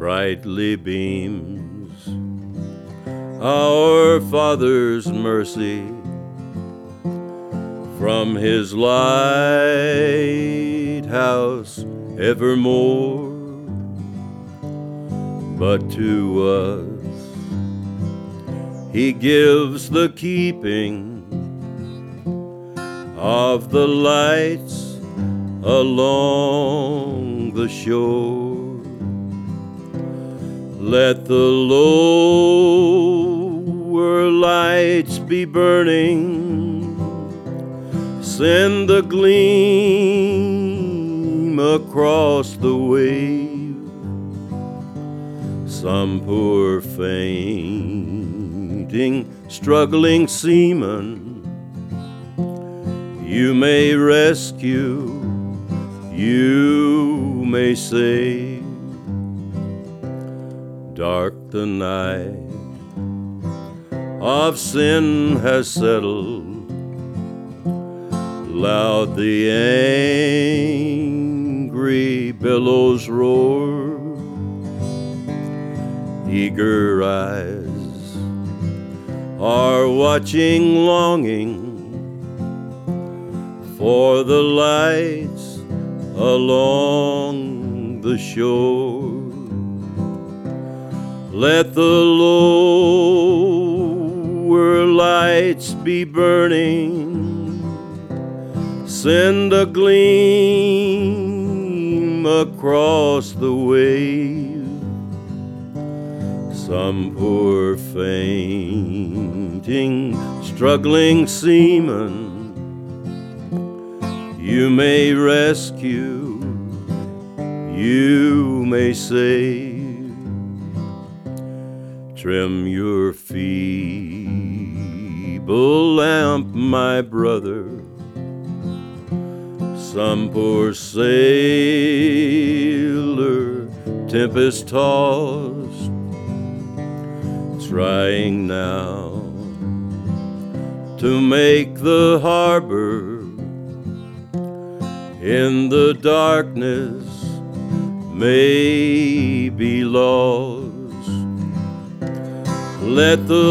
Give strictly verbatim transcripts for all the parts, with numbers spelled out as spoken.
brightly beams our Father's mercy from His lighthouse evermore. But to us He gives the keeping of the lights along the shore. Let the lower lights be burning, send the gleam across the wave. Some poor fainting, struggling seaman you may rescue, you may save. Dark the night of sin has settled, loud the angry billows roar. Eager eyes are watching, longing for the lights along the shore. Let the lower lights be burning, send a gleam across the wave. Some poor fainting, struggling seaman you may rescue, you may save. Trim your feeble lamp, my brother. Some poor sailor, tempest tossed, trying now to make the harbor, in the darkness may be lost. Let the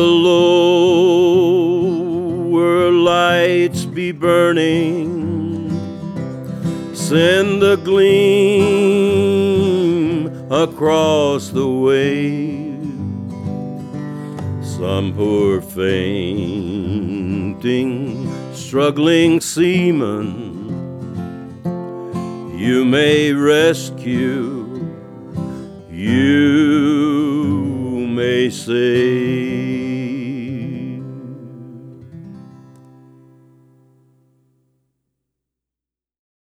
lower lights be burning, send a gleam across the wave. Some poor fainting, struggling seaman you may rescue, you may save.